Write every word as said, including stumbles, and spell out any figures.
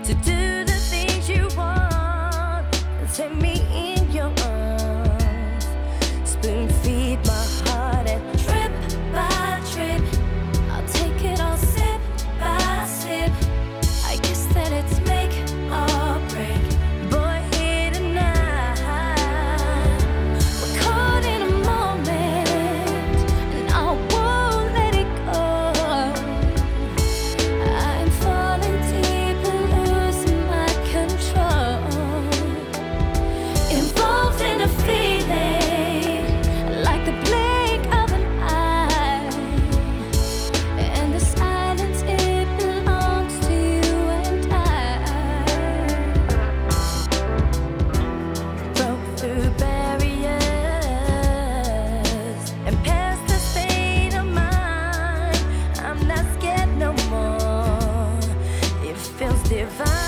to do the things you want and take me in your arms. Spoon feed my heart and trip by trip, I'll take it all sip by sip. I guess that it's make or break. Boy, here tonight, we're caught in a moment, and I won't let it go. I'm falling deep and losing my control, involved in a feeling like the blink of an eye, and the silence, it belongs to you and I. Broke through barriers and past the state of mind. I'm not scared no more. It feels divine.